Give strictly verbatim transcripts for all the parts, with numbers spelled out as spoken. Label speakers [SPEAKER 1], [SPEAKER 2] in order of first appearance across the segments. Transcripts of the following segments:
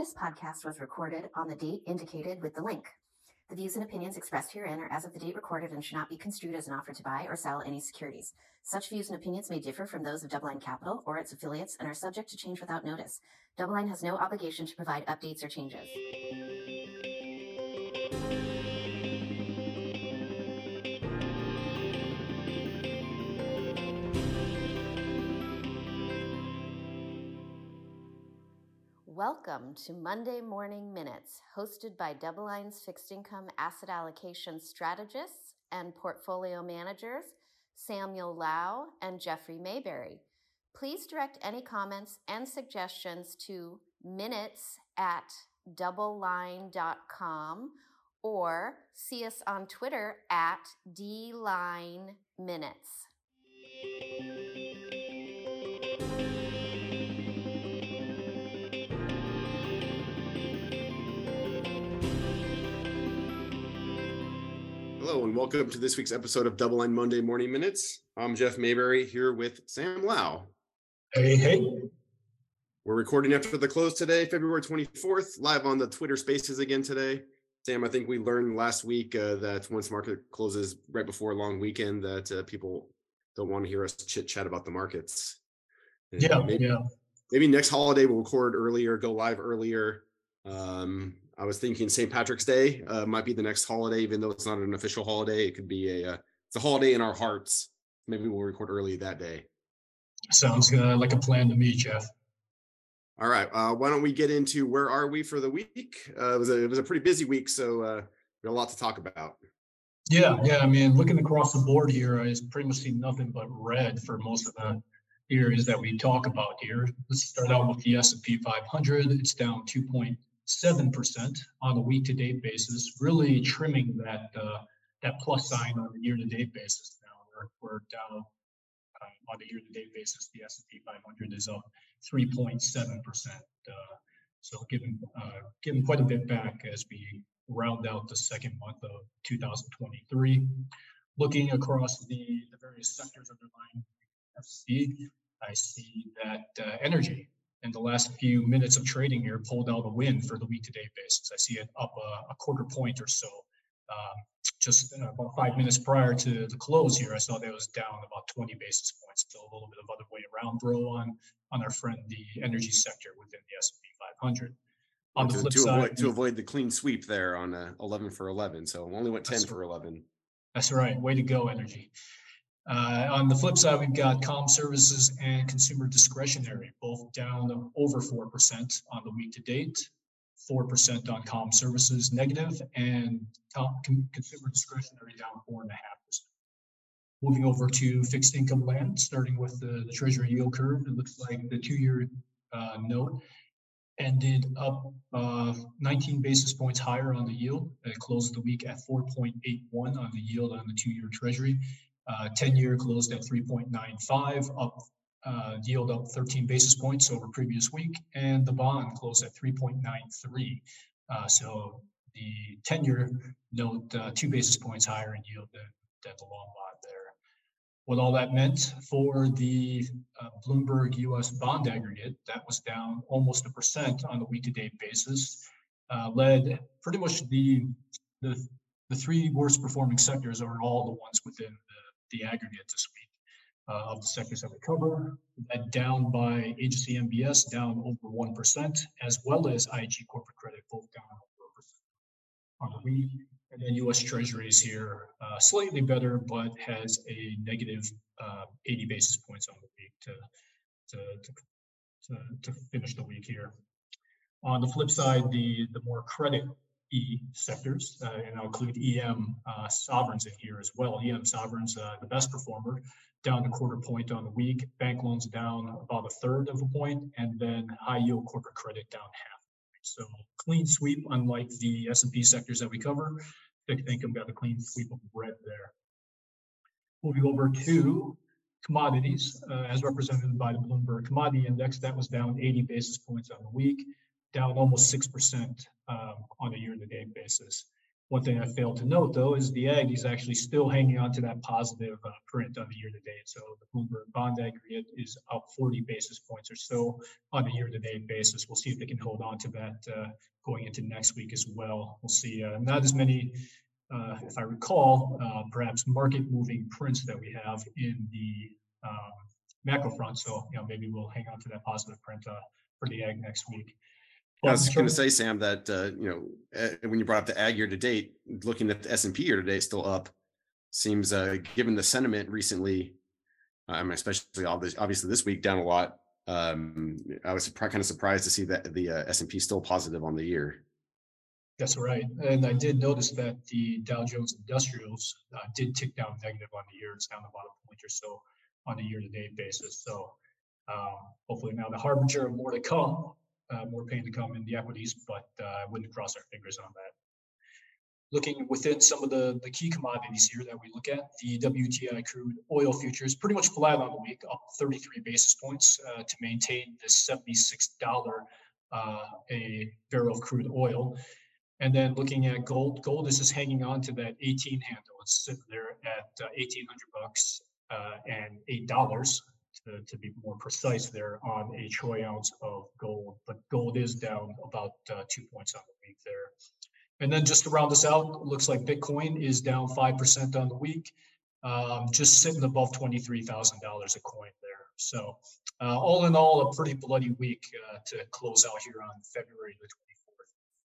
[SPEAKER 1] This podcast was recorded on the date indicated with the link. The views and opinions expressed herein are as of the date recorded and should not be construed as an offer to buy or sell any securities. Such views and opinions may differ from those of DoubleLine Capital or its affiliates and are subject to change without notice. DoubleLine has no obligation to provide updates or changes. Welcome to Monday Morning Minutes, hosted by DoubleLine's fixed income asset allocation strategists and portfolio managers, Samuel Lau and Jeffrey Mayberry. Please direct any comments and suggestions to minutes at doubleline dot com or see us on Twitter at D Line Minutes.
[SPEAKER 2] Hello and welcome to this week's episode of DoubleLine Monday Morning Minutes. I'm Jeff Mayberry here with Sam Lau.
[SPEAKER 3] Hey, hey.
[SPEAKER 2] We're recording after the close today, February twenty-fourth, live on the Twitter Spaces again today. Sam, I think we learned last week uh, that once market closes right before a long weekend that uh, people don't want to hear us chit chat about the markets. And
[SPEAKER 3] yeah,
[SPEAKER 2] maybe,
[SPEAKER 3] yeah.
[SPEAKER 2] Maybe next holiday we'll record earlier, go live earlier. Um, I was thinking Saint Patrick's Day uh, might be the next holiday, even though it's not an official holiday. It could be a uh, it's a holiday in our hearts. Maybe we'll record early that day.
[SPEAKER 3] Sounds uh, like a plan to me, Jeff.
[SPEAKER 2] All right. Uh, why don't we get into where are we for the week? Uh, it was a it was a pretty busy week, so uh, we have a lot to talk about.
[SPEAKER 3] Yeah, yeah. I mean, looking across the board here, I pretty much see nothing but red for most of the areas that we talk about here. Let's start out with the S and P five hundred. It's down two point seven percent on a week-to-date basis, really trimming that uh, that plus sign on a year-to-date basis. Now we're, we're down uh, on a year-to-date basis. The S and P five hundred is up three point seven percent. Uh, so giving uh, giving quite a bit back as we round out the second month of two thousand twenty-three. Looking across the, the various sectors underlying F C, I see that uh, energy in the last few minutes of trading here pulled out a win for the week-to-date basis. I see it up a, a quarter point or so. Um, just uh, about five minutes prior to the close here, I saw that it was down about twenty basis points. So a little bit of other way around throw on on our friend the energy sector within the S and P five hundred. On the
[SPEAKER 2] to,
[SPEAKER 3] flip
[SPEAKER 2] to
[SPEAKER 3] side,
[SPEAKER 2] avoid, to avoid the clean sweep there on uh, eleven for eleven. So only went ten for eleven.
[SPEAKER 3] That's right. Way to go, energy. Uh, on the flip side, we've got comm services and consumer discretionary, both down over four percent on the week to date, four percent on comm services negative, and com- consumer discretionary down four point five percent. Moving over to fixed income land, starting with the, the Treasury yield curve, it looks like the two-year uh, note ended up uh, nineteen basis points higher on the yield. It closed the week at four point eight one on the yield on the two-year Treasury. Uh, ten-year closed at three point nine five, up uh, yield up thirteen basis points over previous week, and the bond closed at three point nine three. Uh, so the ten-year note uh, two basis points higher in yield than, than the long bond there. What all that meant for the uh, Bloomberg U S bond aggregate, that was down almost a percent on the week-to-date basis, uh, led pretty much the, the the three worst performing sectors are all the ones within the the aggregate this week uh, of the sectors that we cover. That down by agency M B S, down over one percent, as well as I G corporate credit, both down over one percent on the week. And then U S Treasuries here, uh, slightly better, but has a negative uh, eighty basis points on the week to, to, to, to, to finish the week here. On the flip side, the, the more credit E sectors, uh, and I'll include E M uh, sovereigns in here as well. E M sovereigns, uh, the best performer, down a quarter point on the week. Bank loans down about a third of a point, and then high yield corporate credit down half. So clean sweep, unlike the S and P sectors that we cover. Fixed income got a clean sweep of red there. Moving over to commodities, uh, as represented by the Bloomberg Commodity Index, that was down eighty basis points on the week, down almost six percent um, on a year-to-date basis. One thing I failed to note, though, is the ag is actually still hanging on to that positive uh, print on the year-to-date. So the Bloomberg bond aggregate is up forty basis points or so on a year-to-date basis. We'll see if they can hold on to that uh, going into next week as well. We'll see uh, not as many, uh, if I recall, uh, perhaps market-moving prints that we have in the um, macro front. So, you know, maybe we'll hang on to that positive print uh, for the ag next week.
[SPEAKER 2] I was going to say, Sam, that, uh, you know, uh, when you brought up the ag year to date, looking at the S and P year to date still up, seems uh, given the sentiment recently, um, especially obviously this week down a lot. Um, I was kind of surprised to see that the uh, S and P still positive on the year.
[SPEAKER 3] That's right. And I did notice that the Dow Jones Industrials uh, did tick down negative on the year. It's down about a point or so on a year to date basis. So um, hopefully now the harbinger of more to come. Uh, more pain to come in the equities, but uh, I wouldn't cross our fingers on that. Looking within some of the, the key commodities here that we look at, the W T I crude oil futures pretty much flat on the week, up thirty-three basis points uh, to maintain this seventy-six dollars uh, a barrel of crude oil. And then looking at gold, gold is just hanging on to that eighteen handle. It's sitting there at uh, eighteen hundred bucks uh, and eight dollars. To, to be more precise there on a troy ounce of gold, but gold is down about uh, two points on the week there. And then just to round this out, it looks like Bitcoin is down five percent on the week, um, just sitting above twenty-three thousand dollars a coin there. So uh, all in all, a pretty bloody week uh, to close out here on February the twenty-fourth.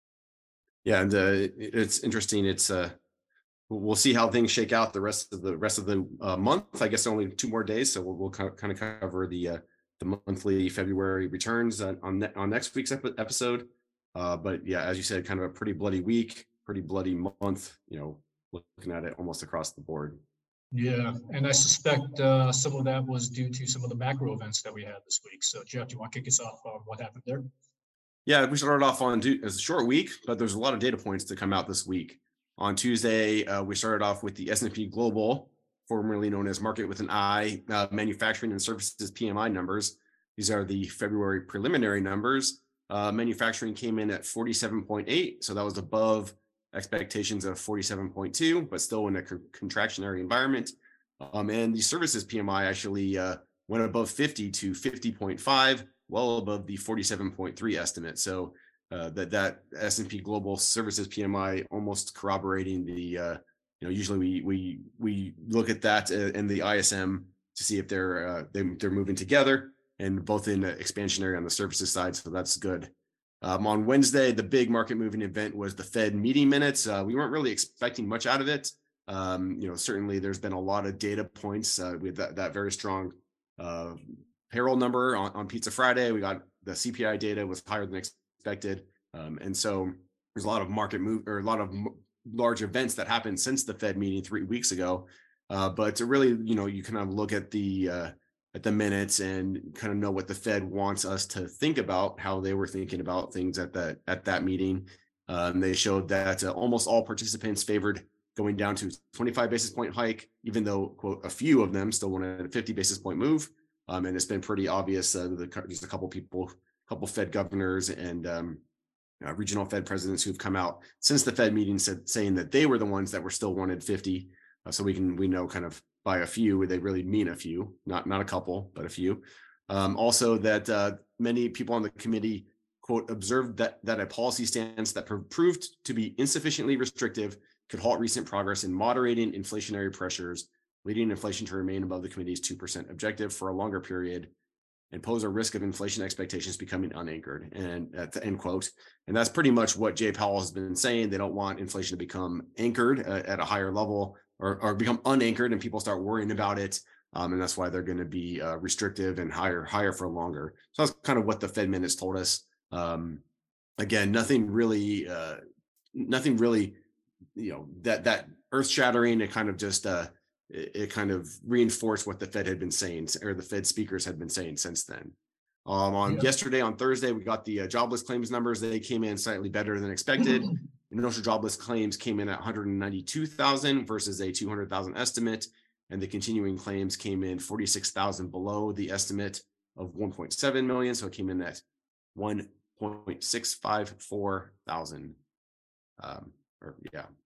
[SPEAKER 2] Yeah, and uh, it's interesting. It's uh, we'll see how things shake out the rest of the rest of the uh, month. I guess only two more days, so we'll, we'll kind of cover the uh, the monthly February returns on on, ne- on next week's episode. Uh, but yeah, as you said, kind of a pretty bloody week, pretty bloody month. You know, looking at it almost across the board.
[SPEAKER 3] Yeah, and I suspect uh, some of that was due to some of the macro events that we had this week. So, Jeff, do you want to kick us off on what happened there?
[SPEAKER 2] Yeah, we started off on as a short week, but there's a lot of data points to come out this week. On Tuesday, uh, we started off with the S and P Global, formerly known as Market with an I, uh, Manufacturing and Services P M I numbers. These are the February preliminary numbers. Uh, manufacturing came in at forty-seven point eight, so that was above expectations of forty-seven point two, but still in a co- contractionary environment. Um, and the Services P M I actually uh, went above fifty to fifty point five, well above the forty-seven point three estimate. So Uh, that that S and P Global Services P M I almost corroborating the uh, you know usually we we we look at that and the I S M to see if they're uh, they, they're moving together, and both in expansionary on the services side, so that's good. Um, on Wednesday, the big market moving event was the Fed meeting minutes. Uh, we weren't really expecting much out of it. Um, you know, certainly there's been a lot of data points uh, with that that very strong uh, payroll number on, on Pizza Friday. We got the C P I data was higher than expected. expected. Um, and so there's a lot of market move or a lot of m- large events that happened since the Fed meeting three weeks ago. Uh, but to really, you know, you kind of look at the uh, at the minutes and kind of know what the Fed wants us to think about, how they were thinking about things at that at that meeting. Um, they showed that uh, almost all participants favored going down to twenty-five basis point hike, even though, quote, a few of them still wanted a fifty basis point move. Um, and it's been pretty obvious. Uh, the, just a couple people. couple Fed governors and um, uh, regional Fed presidents who've come out since the Fed meeting said, saying that they were the ones that were still wanted fifty. Uh, so we can, we know kind of by a few, they really mean a few, not, not a couple, but a few. Um, also that uh, many people on the committee, quote, observed that, that a policy stance that proved to be insufficiently restrictive could halt recent progress in moderating inflationary pressures, leading inflation to remain above the committee's two percent objective for a longer period, and pose a risk of inflation expectations becoming unanchored, and at the end quote. And that's pretty much what Jay Powell has been saying. They don't want inflation to become anchored uh, at a higher level or, or become unanchored and people start worrying about it. Um, and that's why they're going to be uh, restrictive and higher, higher for longer. So that's kind of what the Fed minutes told us. Um, again, nothing really, uh, nothing really, you know, that, that earth shattering. It kind of just, uh, It, it kind of reinforced what the Fed had been saying, or the Fed speakers had been saying since then. Um, on yeah. Yesterday, on Thursday, we got the uh, jobless claims numbers. They came in slightly better than expected. Initial jobless claims came in at one hundred ninety-two thousand versus a two hundred thousand estimate. And the continuing claims came in forty-six thousand below the estimate of one point seven million. So it came in at one point six five four thousand. Um, or yeah,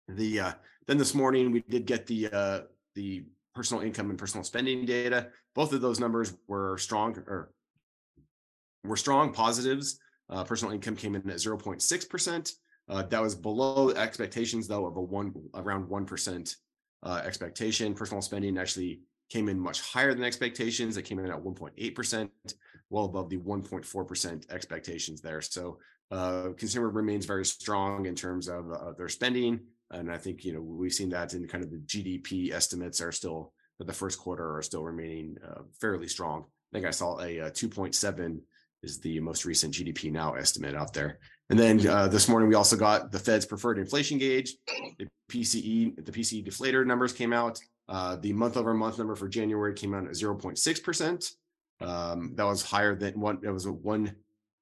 [SPEAKER 2] The uh, then this morning we did get the uh, the personal income and personal spending data. Both of those numbers were strong or were strong positives. Uh, personal income came in at zero point six percent. Uh, that was below expectations, though, of a one around one percent uh, expectation. Personal spending actually came in much higher than expectations. It came in at one point eight percent, well above the one point four percent expectations there. So uh, consumer remains very strong in terms of uh, their spending. And I think, you know, we've seen that in kind of the G D P estimates are still, for the first quarter, are still remaining uh, fairly strong. I think I saw a, a two point seven is the most recent G D P Now estimate out there. And then uh, this morning, we also got the Fed's preferred inflation gauge. The P C E, the P C E deflator numbers came out. Uh, the month over month number for January came out at zero point six percent. Um, that was higher than one, it was a one,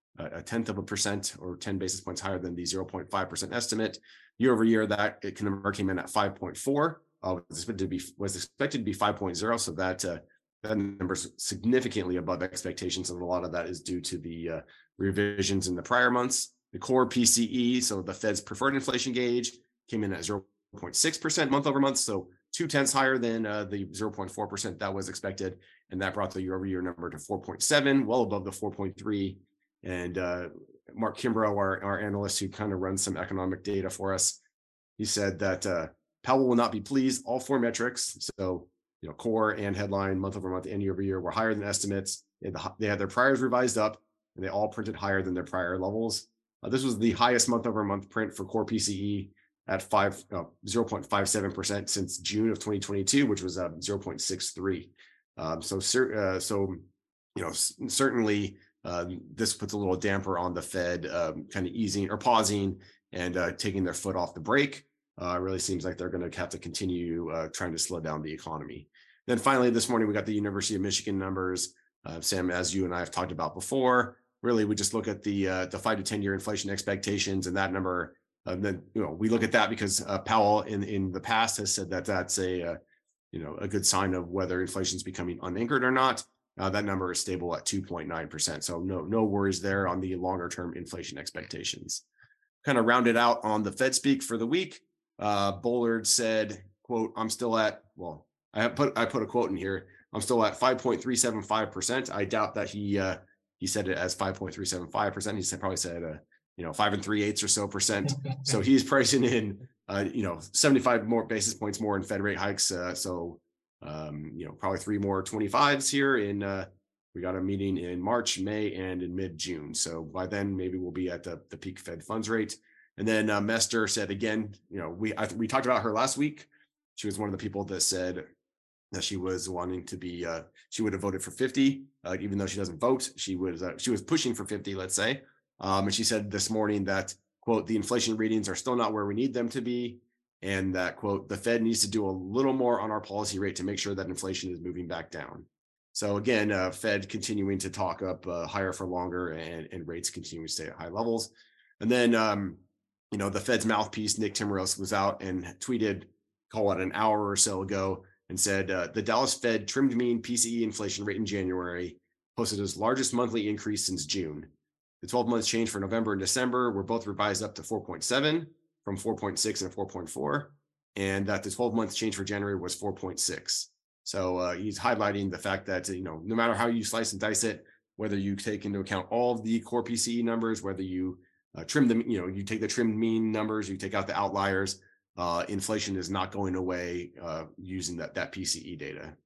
[SPEAKER 2] a tenth of a percent or ten basis points higher than the zero point five percent estimate. Year over year, that number came in at five point four. Uh, was expected to be was expected to be five point zero. So that uh, that number is significantly above expectations, and a lot of that is due to the uh, revisions in the prior months. The core P C E, so the Fed's preferred inflation gauge, came in at zero point six percent month over month, so two tenths higher than uh, the zero point four percent that was expected, and that brought the year over year number to four point seven, well above the four point three. And uh, Mark Kimbrough, our, our analyst who kind of runs some economic data for us, he said that uh, Powell will not be pleased. All four metrics, so you know, core and headline, month over month and year over year, were higher than estimates. They had, the, they had their priors revised up, and they all printed higher than their prior levels. Uh, this was the highest month over month print for core P C E at five, uh, zero point five seven percent since June of twenty twenty-two, which was uh, zero point six three. Um, so, uh, so you know, certainly. Uh, this puts a little damper on the Fed um, kind of easing or pausing and uh, taking their foot off the brake. Uh, it really seems like they're going to have to continue uh, trying to slow down the economy. Then finally, this morning, we got the University of Michigan numbers. Uh, Sam, as you and I have talked about before, really, we just look at the uh, the five to ten year inflation expectations, and that number. Uh, then you know we look at that because uh, Powell in in the past has said that that's a uh, you know a good sign of whether inflation is becoming unanchored or not. Uh, that number is stable at two point nine percent. So no, no worries there on the longer term inflation expectations. Kind of rounded out on the Fed speak for the week. Uh, Bullard said, quote, I'm still at, well, I have put, I put a quote in here. I'm still at five point three seven five percent. I doubt that he, uh, he said it as five point three seven five percent. He said, probably said, uh, you know, five and three eighths or so percent. So he's pricing in, uh, you know, seventy-five more basis points more in Fed rate hikes. Uh, so Um, you know, probably three more twenty-fives here in, uh, we got a meeting in March, May, and in mid-June. So by then, maybe we'll be at the, the peak Fed funds rate. And then uh, Mester said again, you know, we I, we talked about her last week. She was one of the people that said that she was wanting to be, uh, she would have voted for fifty, uh, even though she doesn't vote. She was, uh, she was pushing for fifty, let's say. Um, and she said this morning that, quote, the inflation readings are still not where we need them to be. And that, quote, the Fed needs to do a little more on our policy rate to make sure that inflation is moving back down. So again, uh, Fed continuing to talk up uh, higher for longer and, and rates continuing to stay at high levels. And then, um, you know, the Fed's mouthpiece, Nick Timiraos, was out and tweeted, call it an hour or so ago, and said, uh, the Dallas Fed trimmed mean P C E inflation rate in January, posted its largest monthly increase since June. The twelve months change for November and December were both revised up to four point seven. From four point six and four point four, and that the twelve month change for January was four point six. So uh, he's highlighting the fact that, you know, no matter how you slice and dice it, whether you take into account all of the core P C E numbers, whether you uh, trim them, you know, you take the trimmed mean numbers, you take out the outliers, uh, inflation is not going away uh, using that, that P C E data.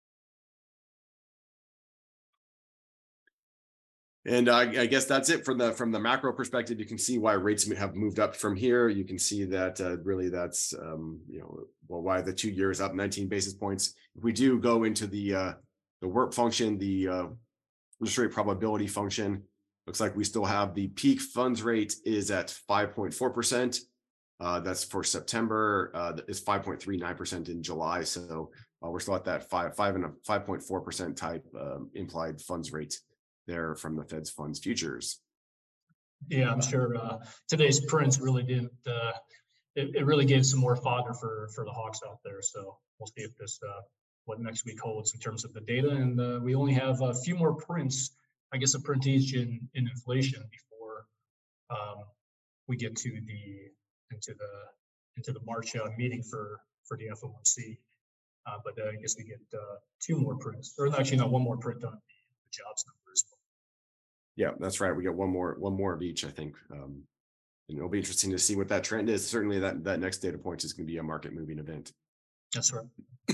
[SPEAKER 2] And I, I guess that's it from the from the macro perspective. You can see why rates have moved up from here. You can see that uh, really that's um, you know well why the two years up nineteen basis points. If we do go into the uh, the W I R P function, the uh, interest rate probability function, looks like we still have the peak funds rate is at five point four percent. Uh, that's for September. Uh, it's five point three nine percent in July. So uh, we're still at that five five and a five point four percent type um, implied funds rate there from the Fed's funds futures.
[SPEAKER 3] Yeah, I'm sure uh, today's prints really didn't, uh, it, it really gave some more fodder for, for the Hawks out there. So we'll see if this, uh, what next week holds in terms of the data. And uh, we only have a few more prints, I guess a printage in, in inflation before um, we get to the, into the, into the March uh, meeting for for the F O M C. Uh, but uh, I guess we get uh, two more prints, or actually not one more print on the jobs numbers.
[SPEAKER 2] Yeah, that's right. We got one more, one more of each, I think. Um, and it'll be interesting to see what that trend is. Certainly that, that next data point is going to be a market moving event.
[SPEAKER 3] That's right.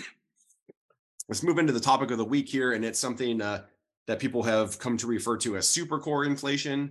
[SPEAKER 2] Let's move into the topic of the week here. And it's something uh, that people have come to refer to as super core inflation.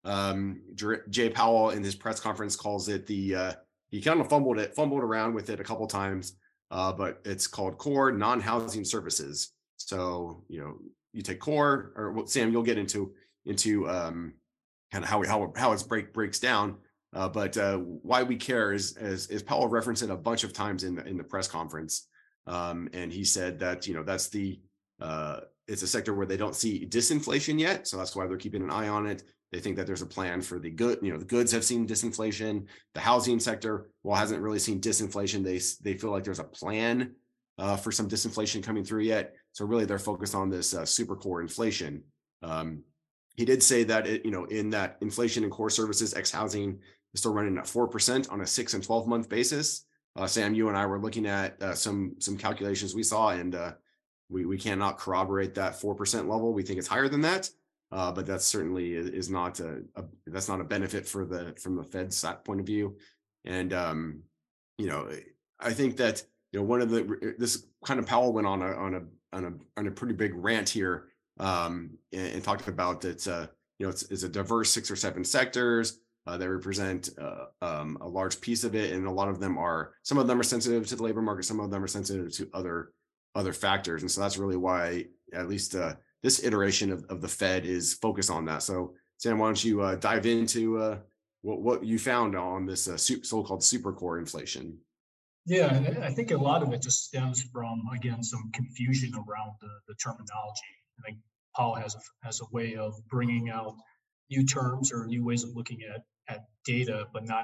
[SPEAKER 2] Um, Jay Powell in his press conference calls it the, uh, he kind of fumbled it, fumbled around with it a couple times. Uh, but it's called core non-housing services. So, you know, you take core, or well, Sam, you'll get into into um, kind of how how how it's break breaks down. Uh, but uh, why we care is, is is Powell referenced it a bunch of times in the in the press conference, um, and he said that you know that's the uh, it's a sector where they don't see disinflation yet, so that's why they're keeping an eye on it. They think that there's a plan for the good, you know, the goods have seen disinflation. The housing sector, well, hasn't really seen disinflation. They they feel like there's a plan uh, for some disinflation coming through yet. So really, they're focused on this uh, super core inflation. Um, he did say that it, you know, in that inflation in core services, ex housing is still running at four percent on a six and twelve month basis. Uh, Sam, you and I were looking at uh, some some calculations we saw, and uh, we we cannot corroborate that four percent level. We think it's higher than that. Uh, but that certainly is not a, a that's not a benefit for the from the Fed's point of view, and um, you know I think that you know one of the this kind of Powell went on a on a on a on a pretty big rant here um, and, and talked about that uh, you know it's, it's a diverse six or seven sectors uh, that represent uh, um, a large piece of it, and a lot of them are some of them are sensitive to the labor market, some of them are sensitive to other other factors, and so that's really why at least. Uh, This iteration of, of the Fed is focused on that. So, Sam, why don't you uh, dive into uh, what, what you found on this uh, so-called super core inflation?
[SPEAKER 3] Yeah, I think a lot of it just stems from, again, some confusion around the, the terminology. I think Powell has a, has a way of bringing out new terms or new ways of looking at, at data, but not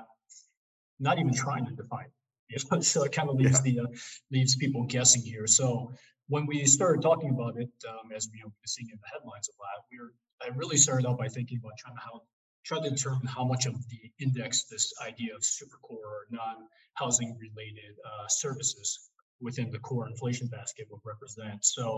[SPEAKER 3] not even trying to define it. So it kind of leaves yeah. the uh, leaves people guessing here. So when we started talking about it, um, as we were seeing in the headlines a lot, we were I really started out by thinking about trying to how try to determine how much of the index this idea of super core or non-housing related uh, services within the core inflation basket would represent. So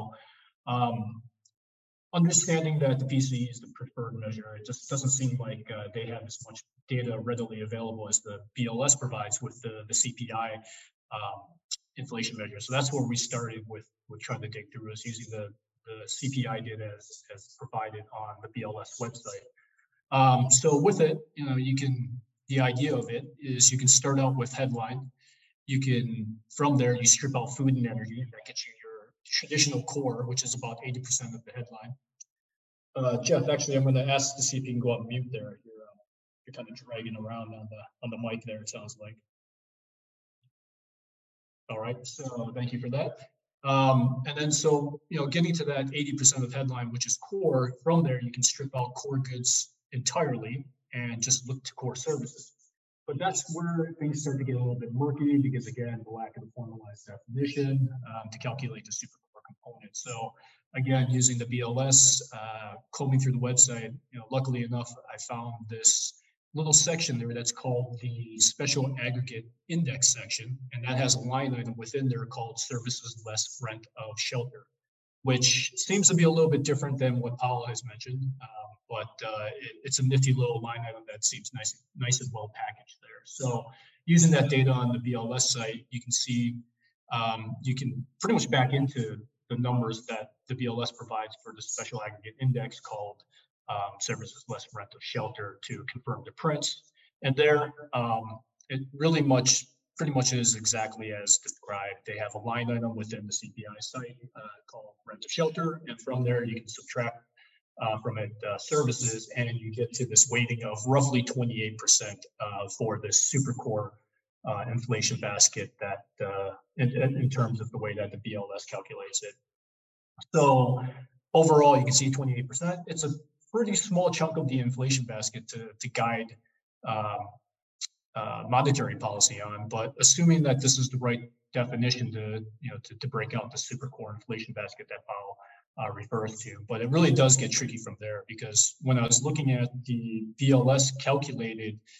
[SPEAKER 3] um, understanding that the P C E is the preferred measure, it just doesn't seem like uh, they have as much data readily available as the B L S provides with the, the C P I um, inflation measure. So that's where we started with, with trying to dig through is using the, the C P I data as, as provided on the B L S website. Um, so with it, you know, you can, the idea of it is you can start out with headline. You can, from there, you strip out food and energy, and that gets you your traditional core, which is about eighty percent of the headline. Uh, Jeff, actually, I'm going to ask to see if you can go on mute there. You're, uh, you're kind of dragging around on the on the mic there, it sounds like. All right, so thank you for that. Um, and then so, you know, getting to that eighty percent of headline, which is core, from there, you can strip out core goods entirely and just look to core services. But that's where things start to get a little bit murky because, again, the lack of a formalized definition um, to calculate the super core component. So again, using the B L S, uh, combing through the website, you know, luckily enough, I found this little section there that's called the special aggregate index section, and that has a line item within there called services less rent of shelter, which seems to be a little bit different than what Powell has mentioned, um, but uh, it, it's a nifty little line item that seems nice, nice and well packaged there. So using that data on the B L S site, you can see, um, you can pretty much back into the numbers that the B L S provides for the special aggregate index called Um, services less rent of shelter to confirm the prints. And there, um, it really much, pretty much is exactly as described. They have a line item within the C P I site uh, called rent of shelter. And from there, you can subtract uh, from it uh, services, and you get to this weighting of roughly twenty-eight percent uh, for this super core uh, inflation basket that uh, in, in terms of the way that the B L S calculates it. So overall, you can see twenty-eight percent. It's a pretty small chunk of the inflation basket to, to guide um, uh, monetary policy on, but assuming that this is the right definition to, you know, to, to break out the super core inflation basket that Powell uh, refers to. But it really does get tricky from there, because when I was looking at the B L S calculated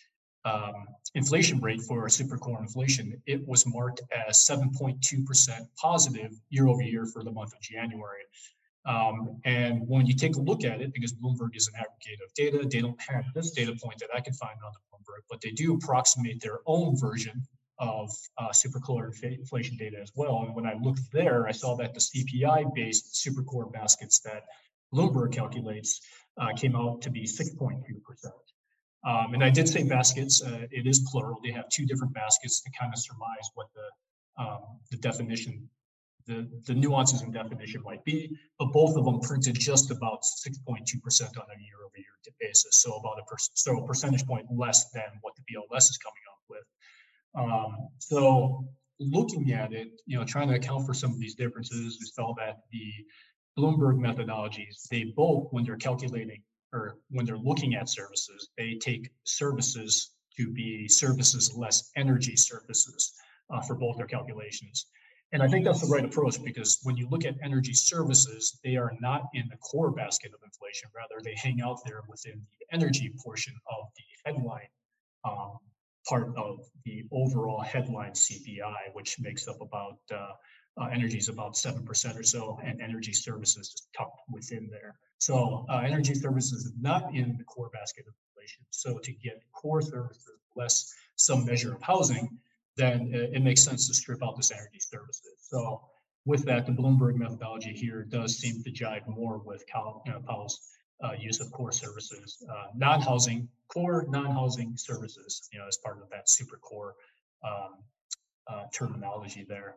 [SPEAKER 3] um, inflation rate for supercore inflation, it was marked as seven point two percent positive year over year for the month of January. Um, and when you take a look at it, because Bloomberg is an aggregator of data, they don't have this data point that I can find on the Bloomberg, but they do approximate their own version of uh, supercore inflation data as well. And when I looked there, I saw that the C P I-based supercore baskets that Bloomberg calculates uh, came out to be six point two percent. Um, and I did say baskets, uh, it is plural. They have two different baskets to kind of surmise what the, um, the definition, the, the nuances in definition might be, but both of them printed just about six point two percent on a year over year basis. So about a, per, so a percentage point less than what the B L S is coming up with. Um, so looking at it, you know, trying to account for some of these differences, we saw that the Bloomberg methodologies, they both, when they're calculating or when they're looking at services, they take services to be services less energy services uh, for both their calculations. And I think that's the right approach, because when you look at energy services, they are not in the core basket of inflation. Rather, they hang out there within the energy portion of the headline um, part of the overall headline C P I, which makes up about uh, uh, energy is about seven percent or so, and energy services is tucked within there. So uh, energy services is not in the core basket of inflation. So to get core services less some measure of housing, then it makes sense to strip out this energy services. So with that, the Bloomberg methodology here does seem to jive more with Cal, you know, Powell's uh, use of core services, uh, non-housing, core non-housing services, you know, as part of that super core um, uh, terminology there.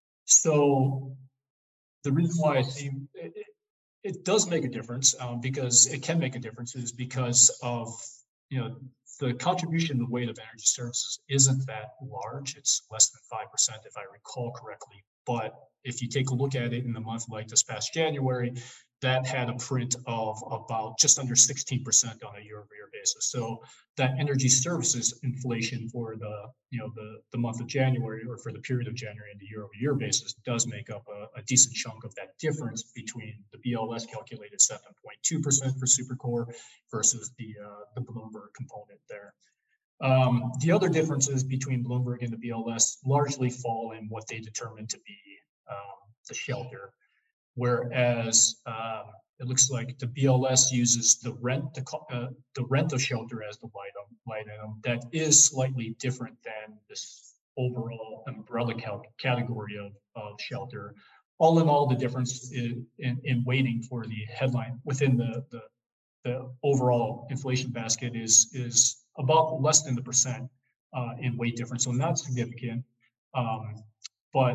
[SPEAKER 3] So the reason why I see it, it, it does make a difference, um, because it can make a difference, is because of, you know, the contribution, the weight of energy services isn't that large. It's less than five percent, if I recall correctly. But if you take a look at it in the month like this past January, that had a print of about just under sixteen percent on a year-over-year basis. So that energy services inflation for the, you know, the, the month of January, or for the period of January on the year-over-year basis, does make up a, a decent chunk of that difference between the B L S calculated seven point two percent for supercore versus the, uh, the Bloomberg component there. Um, the other differences between Bloomberg and the B L S largely fall in what they determine to be um, the shelter. Whereas um, it looks like the B L S uses the rent, the, uh, the rent of shelter as the light, um, light item. That is slightly different than this overall umbrella category of, of shelter. All in all, the difference in, in, in weighting for the headline within the, the, the overall inflation basket is, is about less than the percent uh, in weight difference. So not significant, um, but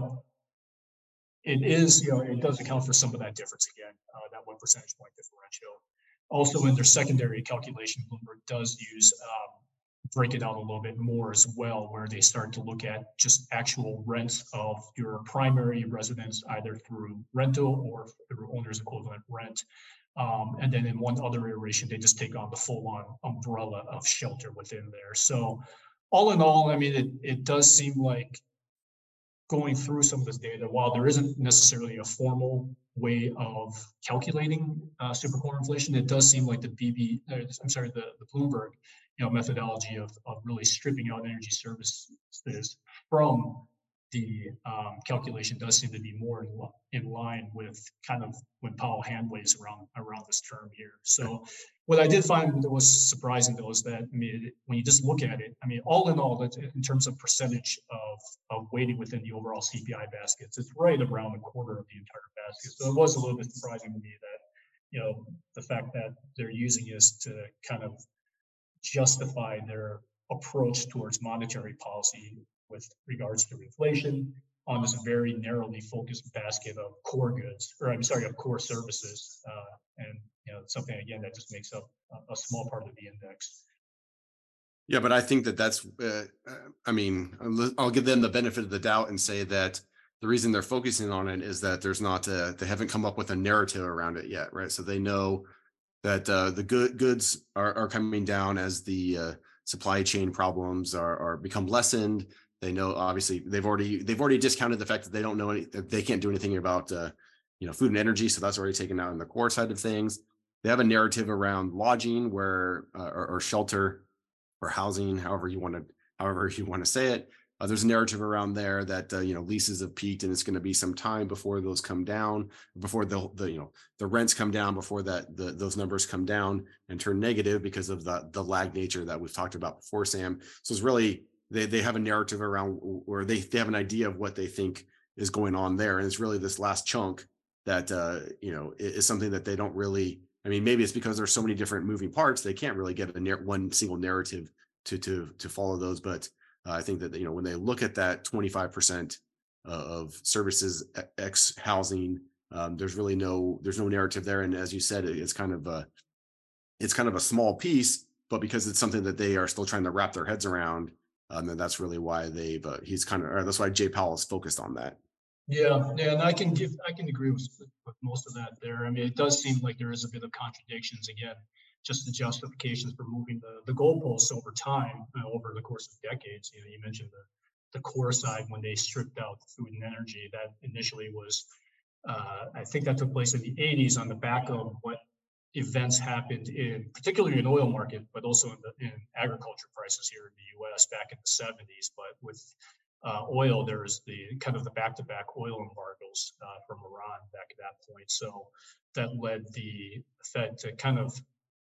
[SPEAKER 3] it is, you know, it does account for some of that difference again, uh, that one percentage point differential. Also in their secondary calculation, Bloomberg does use, um, break it out a little bit more as well, where they start to look at just actual rents of your primary residence, either through rental or through owner's equivalent rent. Um, and then in one other iteration, they just take on the full-on umbrella of shelter within there. So all in all, I mean, it, it does seem like, going through some of this data, while there isn't necessarily a formal way of calculating uh, supercore inflation, it does seem like the B B, uh, I'm sorry, the, the Bloomberg, you know, methodology of, of really stripping out energy services from the um, calculation does seem to be more in, in line with kind of when Powell hand waves around around this term here. So what I did find that was surprising, though, is that, I mean, when you just look at it, I mean, all in all, in terms of percentage of, of weighting within the overall C P I baskets, it's right around a quarter of the entire basket. So it was a little bit surprising to me that, you know, the fact that they're using this to kind of justify their approach towards monetary policy with regards to inflation on this very narrowly focused basket of core goods, or I'm sorry, of core services, uh, and you know, something again that just makes up a, a small part of the index.
[SPEAKER 2] Yeah, but I think that that's, uh, I mean, I'll give them the benefit of the doubt and say that the reason they're focusing on it is that there's not, a, they haven't come up with a narrative around it yet, right? So they know that uh, the good goods are, are coming down as the uh, supply chain problems are, are become lessened. They know, obviously, they've already they've already discounted the fact that they don't know any, that they can't do anything about uh, you know, food and energy, so that's already taken out on the core side of things. They have a narrative around lodging, where uh, or, or shelter, or housing, however you want to, however you want to say it. Uh, there's a narrative around there that uh, you know leases have peaked, and it's going to be some time before those come down, before the the you know the rents come down, before that the those numbers come down and turn negative because of the the lag nature that we've talked about before, Sam. So it's really they they have a narrative around, or they they have an idea of what they think is going on there, and it's really this last chunk that uh, you know is something that they don't really. I mean, maybe it's because there's so many different moving parts they can't really get a nar- one single narrative to to to follow those, but. Uh, I think that, you know, when they look at that twenty-five percent uh, of services X housing, um, there's really no, there's no narrative there. And as you said, it, it's kind of a, it's kind of a small piece, but because it's something that they are still trying to wrap their heads around, um, and that's really why they've, uh, he's kind of, or that's why Jay Powell is focused on that.
[SPEAKER 3] Yeah, yeah, and I can give, I can agree with, with most of that there. I mean, it does seem like there is a bit of contradictions again. Just the justifications for moving the, the goalposts over time, uh, over the course of decades. You know, you mentioned the, the core side when they stripped out food and energy. That initially was, uh, I think that took place in the eighties on the back of what events happened in, particularly in oil market, but also in, the, in agriculture prices here in the U S back in the seventies. But with uh, oil, there was the kind of the back-to-back oil embargoes uh, from Iran back at that point. So that led the Fed to kind of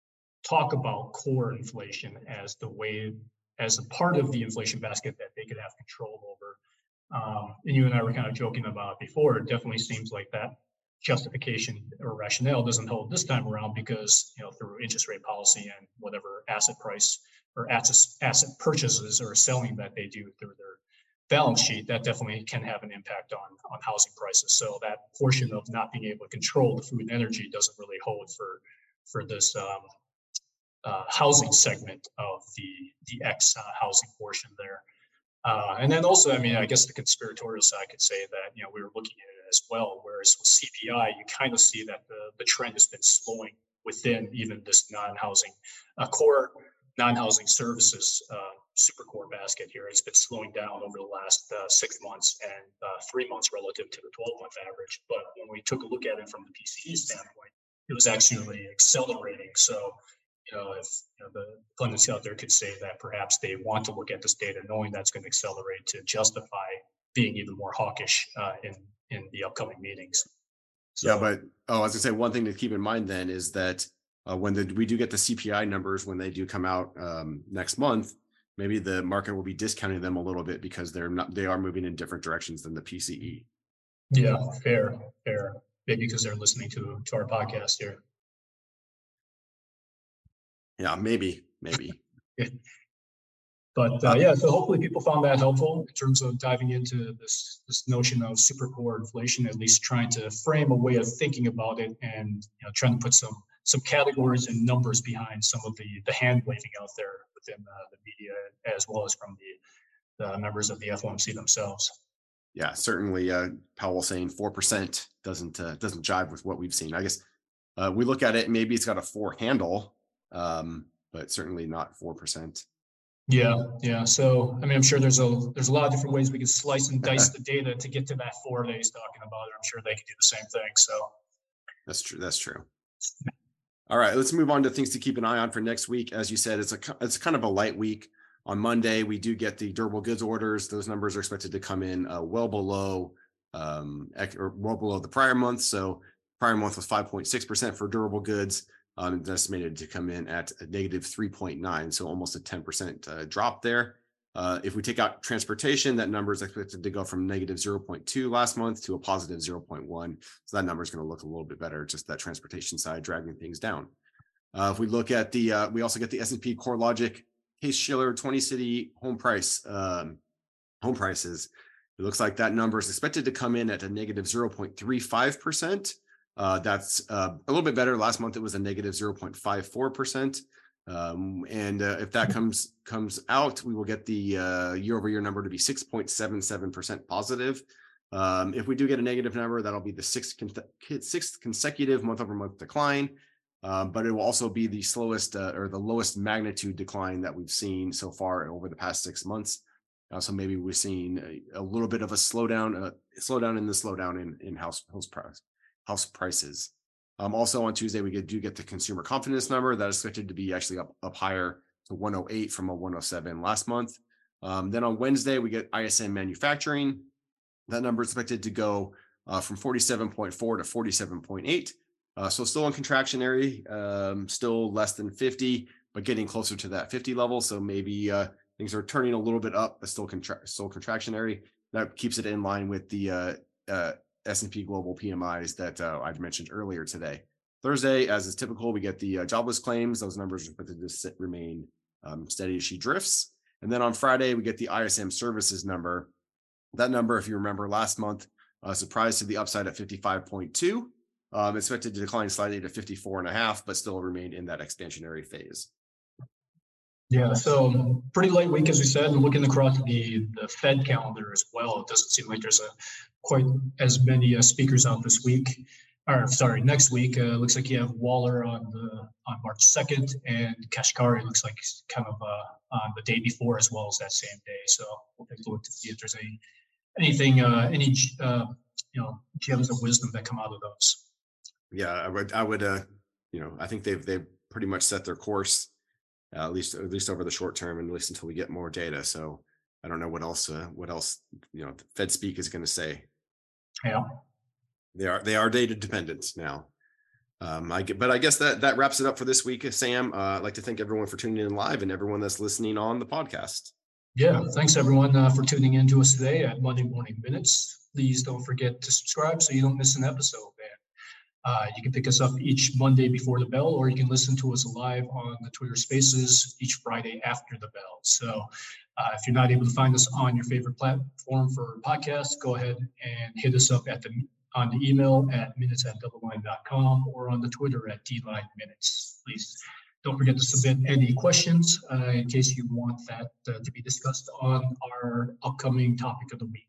[SPEAKER 3] talk about core inflation as the way, as a part of the inflation basket that they could have control over. Um, and you and I were kind of joking about it before. It definitely seems like that justification or rationale doesn't hold this time around because, you know, through interest rate policy and whatever asset price or asset, asset purchases or selling that they do through their balance sheet, that definitely can have an impact on, on housing prices. So that portion of not being able to control the food and energy doesn't really hold for, for this um, Uh, housing segment of the the X uh, housing portion there. Uh, and then also, I mean, I guess the conspiratorial side could say that, you know, we were looking at it as well, whereas with C P I, you kind of see that the, the trend has been slowing within even this non-housing uh, core non-housing services uh, super core basket here. It's been slowing down over the last uh, six months and uh, three months relative to the twelve month average. But when we took a look at it from the P C E standpoint, it was actually accelerating. So, you know, if you know, the pundits out there could say that perhaps they want to look at this data knowing that's going to accelerate to justify being even more hawkish uh, in, in the upcoming meetings.
[SPEAKER 2] So, yeah, but oh, I was gonna say one thing to keep in mind then is that uh, when the, we do get the C P I numbers, when they do come out um, next month, maybe the market will be discounting them a little bit because they're not, they are moving in different directions than the P C E.
[SPEAKER 3] Yeah, fair, fair. Maybe because they're listening to, to our podcast here.
[SPEAKER 2] Yeah, maybe, maybe.
[SPEAKER 3] But uh, yeah, so hopefully people found that helpful in terms of diving into this this notion of super core inflation, at least trying to frame a way of thinking about it and, you know, trying to put some some categories and numbers behind some of the the hand waving out there within uh, the media, as well as from the, the members of the F O M C themselves.
[SPEAKER 2] Yeah, certainly. Uh, Powell saying four percent doesn't uh, doesn't jive with what we've seen. I guess uh, we look at it, maybe it's got a four handle. Um, but certainly not four percent.
[SPEAKER 3] Yeah, yeah. So, I mean, I'm sure there's a there's a lot of different ways we could slice and dice the data to get to that four that he's talking about. I'm sure they could do the same thing. So
[SPEAKER 2] that's true. That's true. All right, let's move on to things to keep an eye on for next week. As you said, it's a it's kind of a light week. On Monday, we do get the durable goods orders. Those numbers are expected to come in uh, well below um, or well below the prior month. So prior month was five point six percent for durable goods. Um, it's estimated to come in at a negative three point nine, so almost a ten percent uh, drop there. Uh, if we take out transportation, that number is expected to go from negative zero point two last month to a positive zero point one. So that number is going to look a little bit better, just that transportation side dragging things down. Uh, if we look at the, uh, we also get the S and P CoreLogic Case-Shiller twenty city home price, um, home prices. It looks like that number is expected to come in at a negative zero point three five percent. Uh, that's uh, a little bit better. Last month, it was a negative zero point five four percent. Um, and uh, if that comes comes out, we will get the uh, year over year number to be six point seven seven percent positive. Um, if we do get a negative number, that'll be the sixth, con- sixth consecutive month over month decline. Um, but it will also be the slowest uh, or the lowest magnitude decline that we've seen so far over the past six months. Uh, so maybe we're seeing a, a little bit of a slowdown, a slowdown in the slowdown in, in house, house price. house prices. Um, also on Tuesday, we get, do get the consumer confidence number that is expected to be actually up, up higher to one oh eight from a one oh seven last month. Um, then on Wednesday, we get I S M manufacturing. That number is expected to go uh, from forty-seven point four to forty-seven point eight. Uh, so still in contractionary, um, still less than fifty, but getting closer to that fifty level. So maybe uh, things are turning a little bit up, but still, contra- still contractionary. That keeps it in line with the uh, uh, S and P Global P M Is that uh, I've mentioned earlier today. Thursday, as is typical, we get the uh, jobless claims. Those numbers are expected to sit, remain um, steady as she drifts. And then on Friday, we get the I S M services number. That number, if you remember last month, uh, surprised to the upside at fifty-five point two. Um, expected to decline slightly to fifty-four and a half, but still remain in that expansionary phase.
[SPEAKER 3] Yeah, so pretty light week, as we said, and looking across the, the Fed calendar as well, it doesn't seem like there's a quite as many uh, speakers out this week. Or sorry, next week. Uh, looks like you have Waller on the on March second, and Kashkari looks like kind of uh, on the day before as well as that same day. So we'll take a look to see if there's any anything, uh, any uh, you know gems of wisdom that come out of those.
[SPEAKER 2] Yeah, I would, I would, uh, you know, I think they've they've pretty much set their course, uh, at least at least over the short term, and at least until we get more data. So I don't know what else, uh, what else, you know, Fed speak is going to say.
[SPEAKER 3] Yeah.
[SPEAKER 2] They are they are data dependent now. Um, I get, but I guess that that wraps it up for this week, Sam. Uh, I'd like to thank everyone for tuning in live and everyone that's listening on the podcast.
[SPEAKER 3] Yeah, thanks everyone uh, for tuning in to us today at Monday Morning Minutes. Please don't forget to subscribe so you don't miss an episode, man. Uh, you can pick us up each Monday before the bell, or you can listen to us live on the Twitter Spaces each Friday after the bell. So uh, if you're not able to find us on your favorite platform for podcasts, go ahead and hit us up at the on the email at minutes at doubleline dot com or on the Twitter at D line minutes. Please don't forget to submit any questions uh, in case you want that uh, to be discussed on our upcoming topic of the week.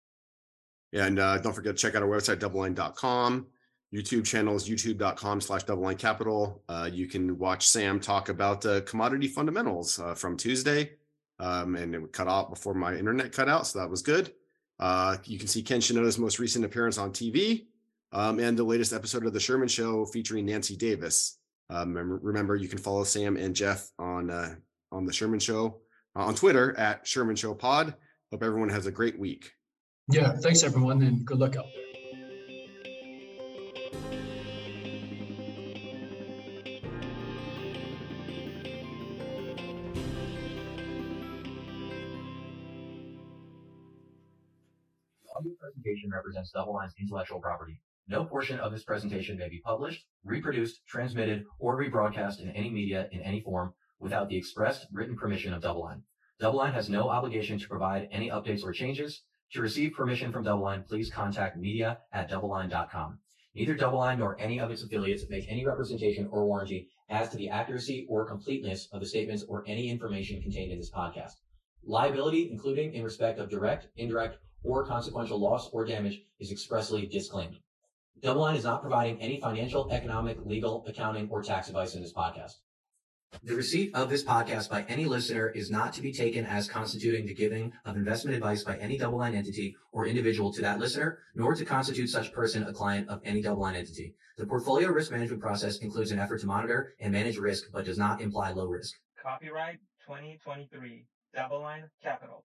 [SPEAKER 2] And uh, don't forget to check out our website, doubleline dot com. YouTube channel is youtube dot com slash doubleline capital. Uh, you can watch Sam talk about uh, commodity fundamentals uh, from Tuesday. Um, and it cut off before my internet cut out, so that was good. Uh, you can see Ken Shinoda's most recent appearance on T V um, and the latest episode of The Sherman Show featuring Nancy Davis. Um, remember, you can follow Sam and Jeff on uh, on The Sherman Show uh, on Twitter at Sherman Show Pod. Hope everyone has a great week.
[SPEAKER 3] Yeah, thanks everyone, and good luck out there.
[SPEAKER 4] Presentation represents DoubleLine's intellectual property. No portion of this presentation may be published, reproduced, transmitted, or rebroadcast in any media in any form without the expressed written permission of DoubleLine. DoubleLine has no obligation to provide any updates or changes. To receive permission from DoubleLine, please contact media at doubleline dot com. Neither DoubleLine nor any of its affiliates make any representation or warranty as to the accuracy or completeness of the statements or any information contained in this podcast. Liability, including in respect of direct, indirect, or consequential loss or damage, is expressly disclaimed. DoubleLine is not providing any financial, economic, legal, accounting, or tax advice in this podcast. The receipt of this podcast by any listener is not to be taken as constituting the giving of investment advice by any DoubleLine entity or individual to that listener, nor to constitute such person a client of any DoubleLine entity. The portfolio risk management process includes an effort to monitor and manage risk, but does not imply low risk.
[SPEAKER 5] Copyright twenty twenty-three, DoubleLine Capital.